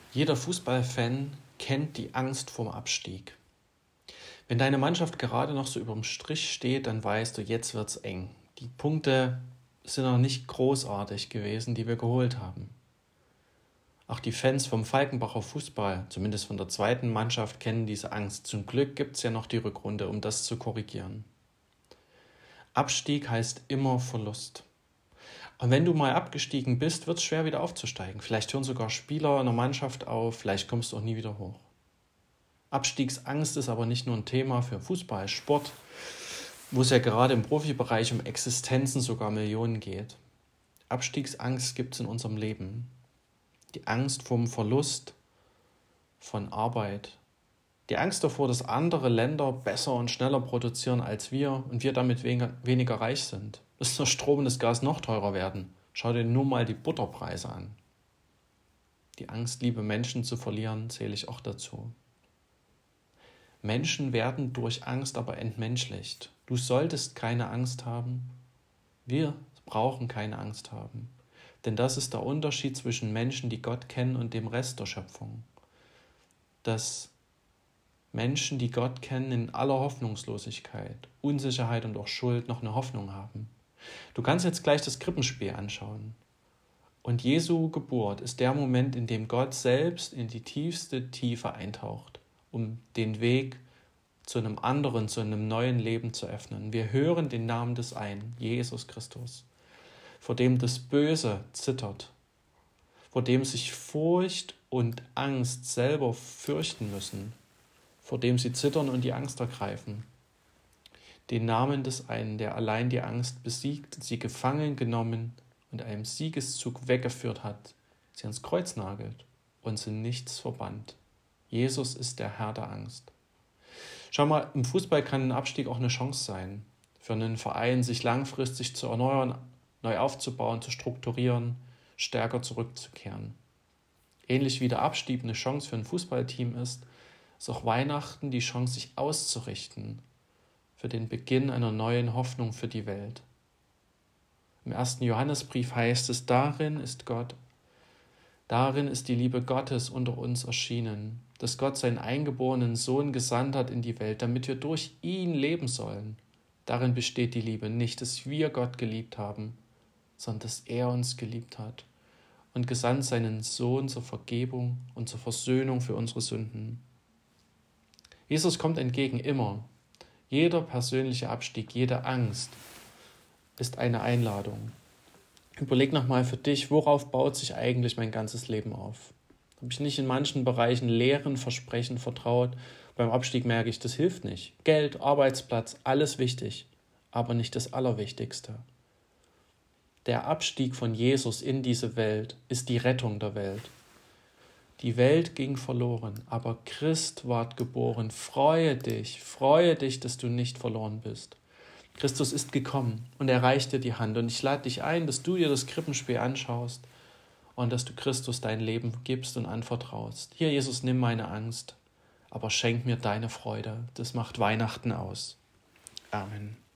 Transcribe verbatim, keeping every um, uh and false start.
Jeder Fußballfan kennt die Angst vorm Abstieg. Wenn deine Mannschaft gerade noch so überm Strich steht, dann weißt du, jetzt wird's eng. Die Punkte sind noch nicht großartig gewesen, die wir geholt haben. Auch die Fans vom Falkenbacher Fußball, zumindest von der zweiten Mannschaft, kennen diese Angst. Zum Glück gibt's ja noch die Rückrunde, um das zu korrigieren. Abstieg heißt immer Verlust. Und wenn du mal abgestiegen bist, wird es schwer wieder aufzusteigen. Vielleicht hören sogar Spieler in der Mannschaft auf, vielleicht kommst du auch nie wieder hoch. Abstiegsangst ist aber nicht nur ein Thema für Fußball, Sport, wo es ja gerade im Profibereich um Existenzen, sogar Millionen geht. Abstiegsangst gibt es in unserem Leben. Die Angst vom Verlust von Arbeit. Die Angst davor, dass andere Länder besser und schneller produzieren als wir und wir damit weniger reich sind. Dass der Strom und das Gas noch teurer werden. Schau dir nur mal die Butterpreise an. Die Angst, liebe Menschen zu verlieren, zähle ich auch dazu. Menschen werden durch Angst aber entmenschlicht. Du solltest keine Angst haben. Wir brauchen keine Angst haben. Denn das ist der Unterschied zwischen Menschen, die Gott kennen, und dem Rest der Schöpfung. Dass Menschen, die Gott kennen, in aller Hoffnungslosigkeit, Unsicherheit und auch Schuld noch eine Hoffnung haben. Du kannst jetzt gleich das Krippenspiel anschauen. Und Jesu Geburt ist der Moment, in dem Gott selbst in die tiefste Tiefe eintaucht, um den Weg zu einem anderen, zu einem neuen Leben zu öffnen. Wir hören den Namen des einen, Jesus Christus, vor dem das Böse zittert, vor dem sich Furcht und Angst selber fürchten müssen, vor dem sie zittern und die Angst ergreifen. Den Namen des einen, der allein die Angst besiegt, sie gefangen genommen und einem Siegeszug weggeführt hat, sie ans Kreuz nagelt und sie nichts verbannt. Jesus ist der Herr der Angst. Schau mal, im Fußball kann ein Abstieg auch eine Chance sein, für einen Verein sich langfristig zu erneuern, neu aufzubauen, zu strukturieren, stärker zurückzukehren. Ähnlich wie der Abstieg eine Chance für ein Fußballteam ist, ist auch Weihnachten die Chance, sich auszurichten für den Beginn einer neuen Hoffnung für die Welt. Im ersten Johannesbrief heißt es, darin ist Gott, darin ist die Liebe Gottes unter uns erschienen, dass Gott seinen eingeborenen Sohn gesandt hat in die Welt, damit wir durch ihn leben sollen. Darin besteht die Liebe, nicht, dass wir Gott geliebt haben, sondern dass er uns geliebt hat und gesandt seinen Sohn zur Vergebung und zur Versöhnung für unsere Sünden. Jesus kommt entgegen immer. Jeder persönliche Abstieg, jede Angst ist eine Einladung. Überleg nochmal für dich, worauf baut sich eigentlich mein ganzes Leben auf? Habe ich nicht in manchen Bereichen leeren Versprechen vertraut? Beim Abstieg merke ich, das hilft nicht. Geld, Arbeitsplatz, alles wichtig, aber nicht das Allerwichtigste. Der Abstieg von Jesus in diese Welt ist die Rettung der Welt. Die Welt ging verloren, aber Christ ward geboren. Freue dich, freue dich, dass du nicht verloren bist. Christus ist gekommen und er reicht dir die Hand. Und ich lade dich ein, dass du dir das Krippenspiel anschaust und dass du Christus dein Leben gibst und anvertraust. Hier, Jesus, nimm meine Angst, aber schenk mir deine Freude. Das macht Weihnachten aus. Amen.